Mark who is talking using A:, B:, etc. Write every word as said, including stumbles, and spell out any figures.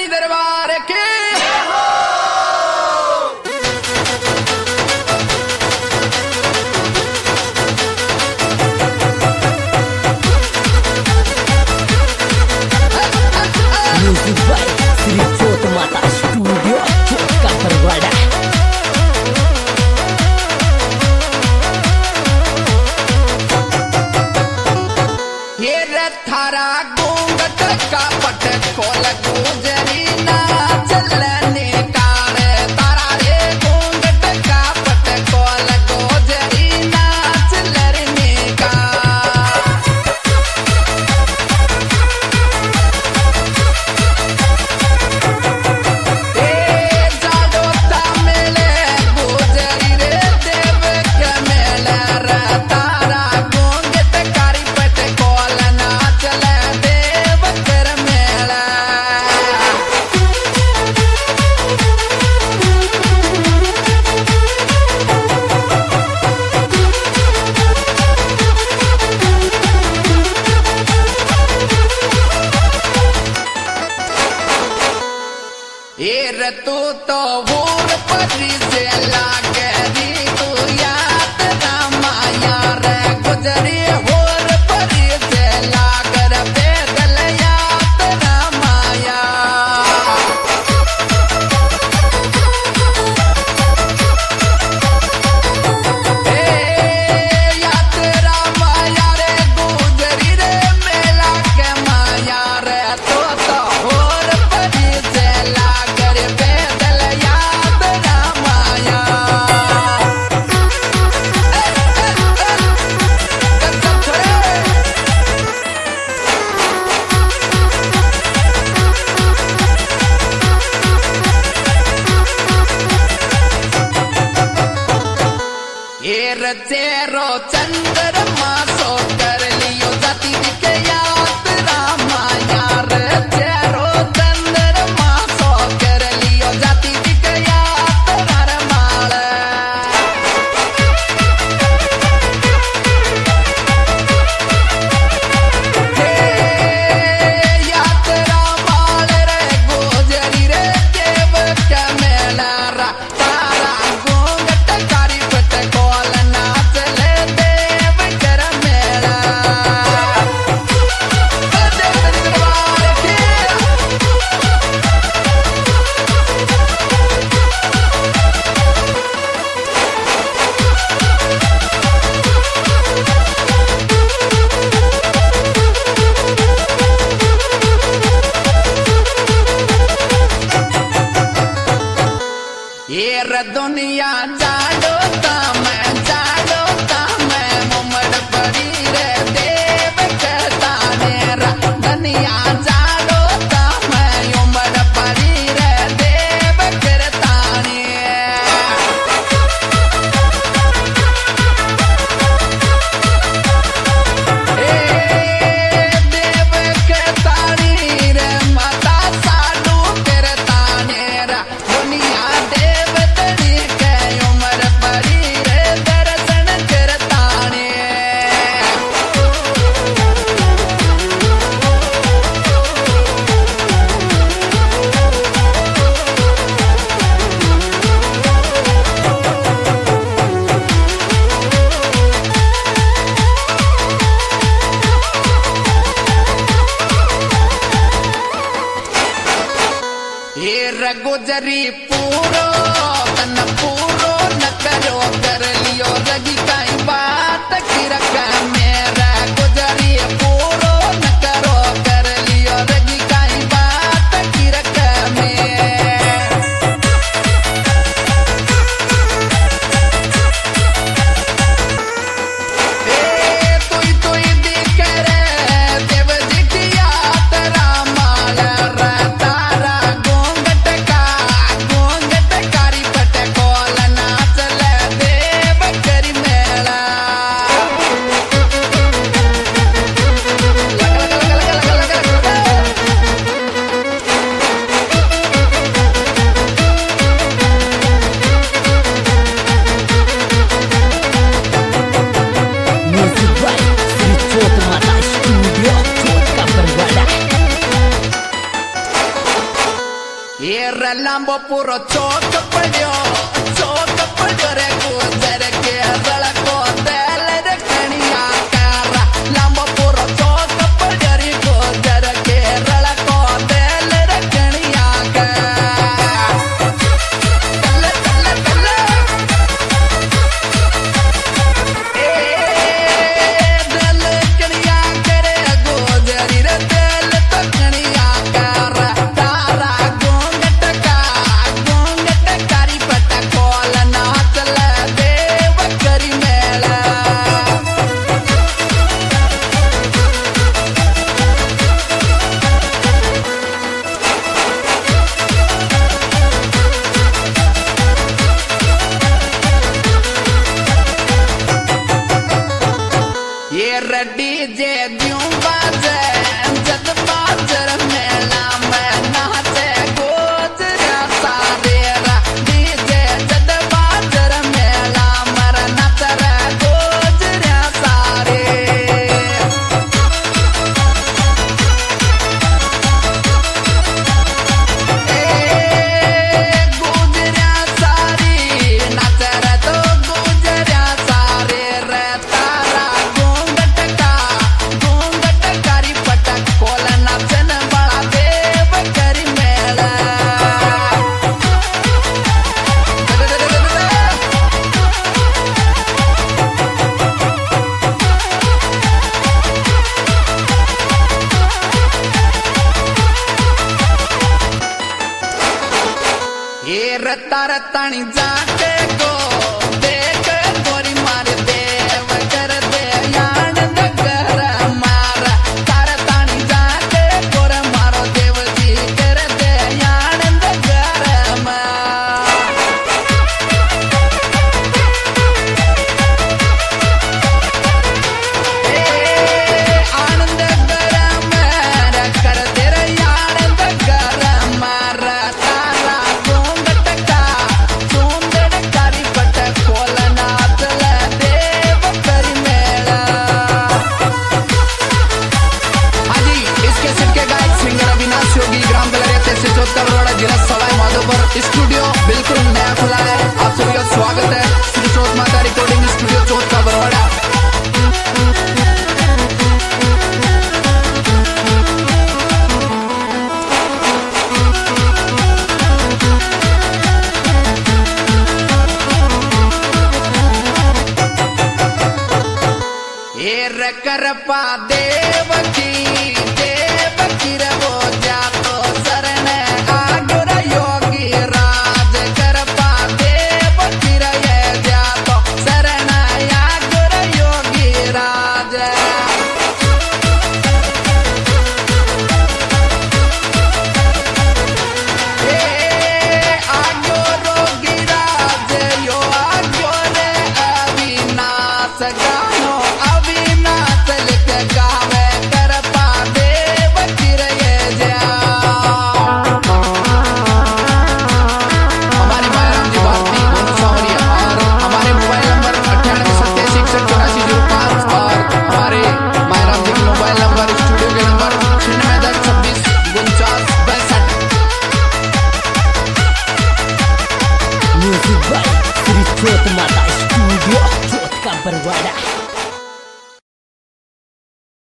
A: दरबार के
B: music by Shri ज्योत माता स्टूडियो चोटका बरवाड़ा।
A: ये थारा घूंघट का पट खोल गुजरी ना चलने कार तारा रे घूंघट का पट खोल गुजरी ना चलने का ए जाडो तमिले गुजरी रे देव के मेले रे तारा घूंघट कारी पट खोल ना चले देव कर मेला ये रतु तो वोर परी से लागे दी तू याद रामाया रे गुजरी वोर परी से लागर पैदल याद रामाया ए याद रामाया रे गुजरी रे मेला के माया रे तो तो वोर परी से लागर पैदल याद रामाया ये रचेरो चंद्रमा सो कर लियो जाति दिखे याद रामाया रचेरो चंद्रमा सो कर लियो जाति दिखे याद रमाल हे याद रमाल रे गुजरी रे देव के मेला रा तारा घूंघट कारी पट खोल ना चले देव कर मेला देव दरबार के ये र दुनिया जाडो ता मैं जाडो ता मैं मुमड़ पड़ी रे देव कहता ने रा दुनिया जाडो ता मैं उमड़ पड़ी रे देव करता ने ए देव कहता नी रे माता साडू करता ने रा दुनिया देव तनी के उमर पड़ी रे दर्शन करता ने ये रघुजरी पूरो तन पूरो न करो कर लियो रगी कई बात की रखा मेरा गुजरी पूरो न करो कर लियो रगी कई बात की रखा में ए तुई तुई दिख रे देव दिखिया तेरा माल रे तारा घूंघट का घूंघट कारी पट खोल ना चले देव करी मेला ये लांबो पूरो चौक पड़ो चौक पड़ो रे गुजर के सड़को तेल रे कणिया कारा लांबो पूरो चौक पड़ो रे गुजर के सड़को तेल रे कणिया कारा चल चल चल ए दिल कणिया करे गुजरी रे दिल तो कणिया कारा रेडी जे द्यूं बाजे जद बाजर मेला में नाचे गोजरा सारे रा डीजे जद बाजर मेला मर नचर गोजरा सारे ए गोजरा सारी नचर तो गोजरा सारे रे तारा ये रत्ता रत्तानी जाके गो देख गोरी मार देव कर दे यान दगर मारा तारतानी जाके गोर मारो देव जी कर दे यान दगर मारा ए आनंद गरम कर दे यान दगर मारा जिला सवाई माधोपुर स्टूडियो बिल्कुल नया खुला है। आप सभी का स्वागत है श्री चौथ माता रिकॉर्डिंग स्टूडियो चौथ का बरवाड़ा। ये कर पा दे